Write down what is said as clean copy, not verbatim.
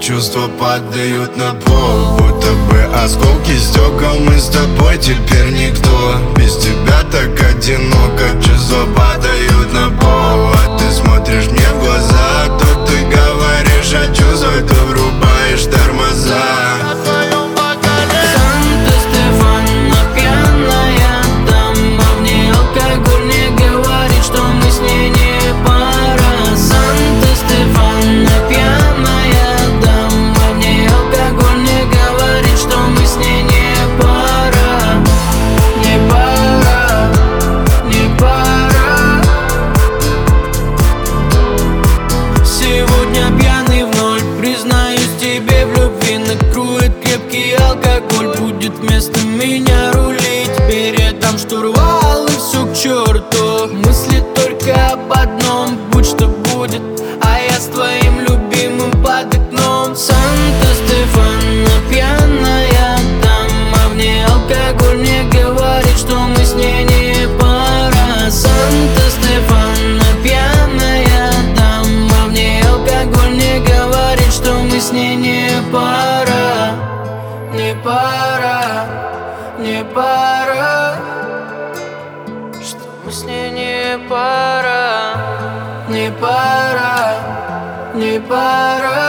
чувства падают на пол, будто бы осколки стекол. Мы с тобой теперь никто, без тебя так одиноко. Чувства падают на пол, а ты смотришь мне в глаза. То ты говоришь о чувствах, то врубаешь тормоза. Накроет крепкий алкоголь, будет вместо меня рулить. Передам штурвал и все к черту. Мысли только об одном, будь что будет, а я с твоим любимым под окном. Санта-Стефана пьяная дама, в ней алкоголь мне говорит, что мы с ней не пара. Санта-Стефана пьяная дама, в ней алкоголь мне говорит, что мы с ней не пара. Не пара, не пара, что мы с ней не пара. Не пара, не пара.